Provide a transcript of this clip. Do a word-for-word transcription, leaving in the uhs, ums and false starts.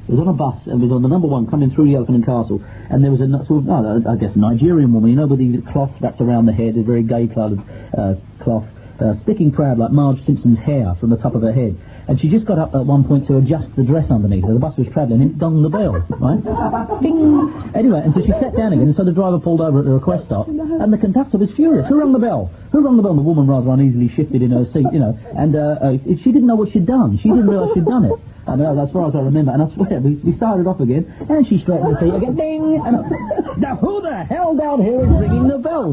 It was on a bus, and it was on the number one coming through Elephant and Castle, and there was a sort of, oh, I guess, a Nigerian woman, you know, with the cloth wrapped around the head, a very gay-coloured uh, cloth, uh, sticking proud like Marge Simpson's hair from the top of her head. And she just got up at one point to adjust the dress underneath her. The bus was travelling, and it donged the bell, right? Ding! Anyway, and so she sat down again, and so the driver pulled over at the request stop, and the conductor was furious. Who rang the bell? Who rang the bell? And the woman rather uneasily shifted in her seat, you know, and uh, uh, she didn't know what she'd done. She didn't realise she'd done it. And uh, as far as I remember, and I swear, we, we started off again, and she straightened her feet again, ding! And, uh, now, who the hell down here is ringing the bell?